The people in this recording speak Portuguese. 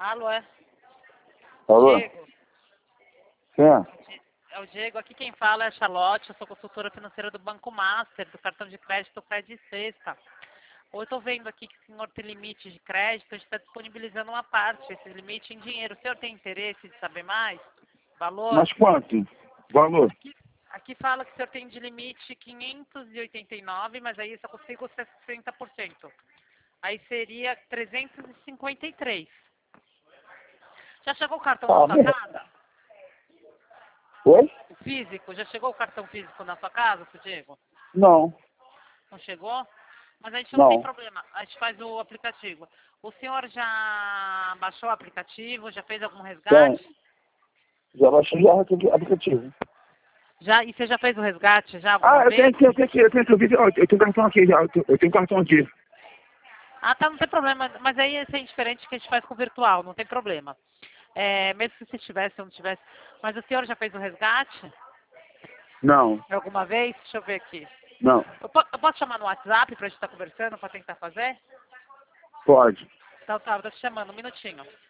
Alô, é? Alô? Diego. Quem é? É o Diego. Aqui quem fala é a Charlotte. Eu sou consultora financeira do Banco Master, do cartão de crédito Crédito Sexta. Ou eu estou vendo aqui que o senhor tem limite de crédito, a gente está disponibilizando uma parte, esse limite em dinheiro. O senhor tem interesse de saber mais? Valor? Mas quanto? Valor? Aqui fala que o senhor tem de limite 589, mas aí eu só consigo 60%. Aí seria 353. Já chegou o cartão na sua casa? Oi? O físico? Já chegou o cartão físico na sua casa, seu Diego? Não. Não chegou? Mas a gente não tem Não. problema, a gente faz o aplicativo. O senhor já baixou o aplicativo, já fez algum resgate? Tem. Já baixei já o aplicativo. Já, e você já fez o resgate já alguma Eu vez? tenho cartão aqui já. Eu tenho cartão aqui. Ah, tá, não tem problema. Mas aí esse é diferente que a gente faz com o virtual, não tem problema. É, mesmo se você tivesse ou não tivesse. Mas o senhor já fez o resgate? Não. Alguma vez? Deixa eu ver aqui. Não. Eu posso chamar no WhatsApp pra gente estar conversando, pra tentar fazer? Pode. Então tá, eu tô te chamando, um minutinho.